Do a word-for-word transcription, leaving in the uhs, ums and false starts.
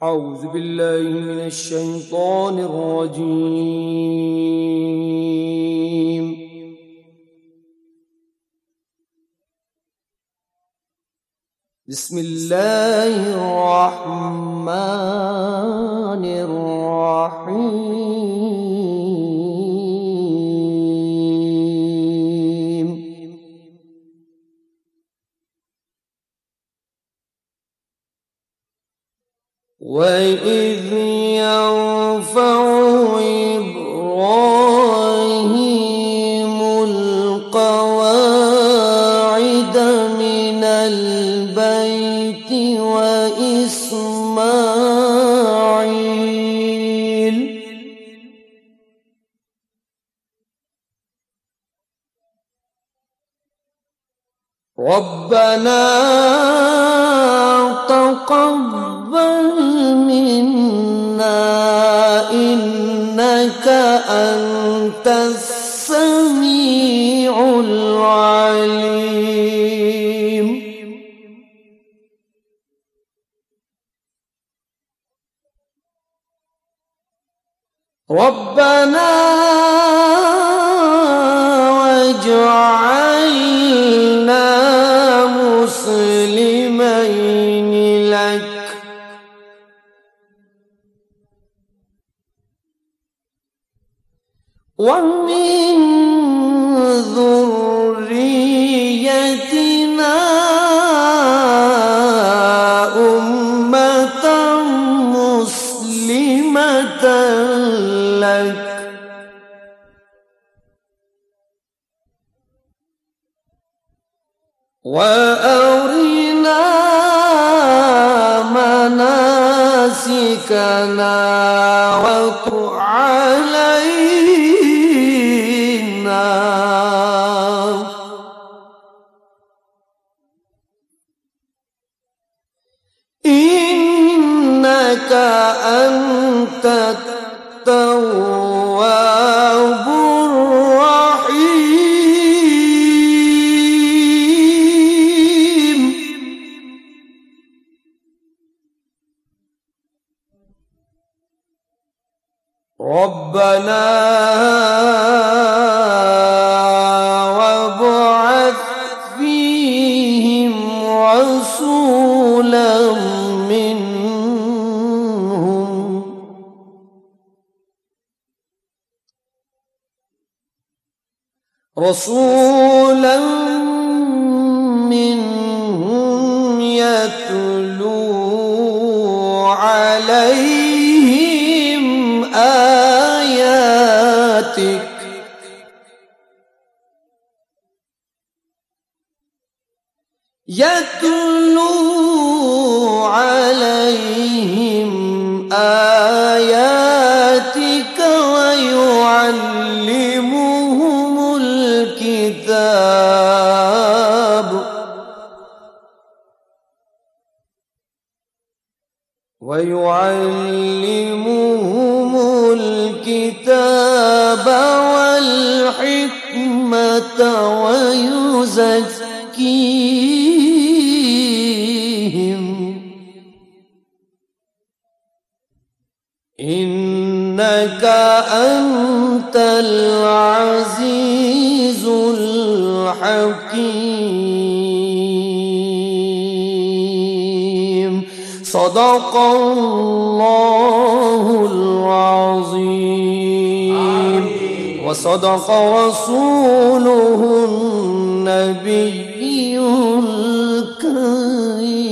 أعوذ بالله من الشيطان الرجيم. بسم الله الرحمن الرحيم. وإذ يرفع إبراهيم القواعد من البيت وإسماعيل ربنا تقبل منا إنك أنت السميع العليم. ربنا واجعلنا مسلمين لك ومن ذريتنا أمة مسلمة لك وأرنا مناسكنا وتب علينا إنك أنت التواب الرحيم. ربنا وابعث فيهم رسولا منهم رسولا منهم يتلو عليهم آياتك يتلو عليهم آياتك ويعلمهم الكتاب ويعلمهم الكتاب والحكمة ويزكيهم إنك أنت العزيز الحكيم. صدق الله العظيم وصدق رسوله النبي الكريم.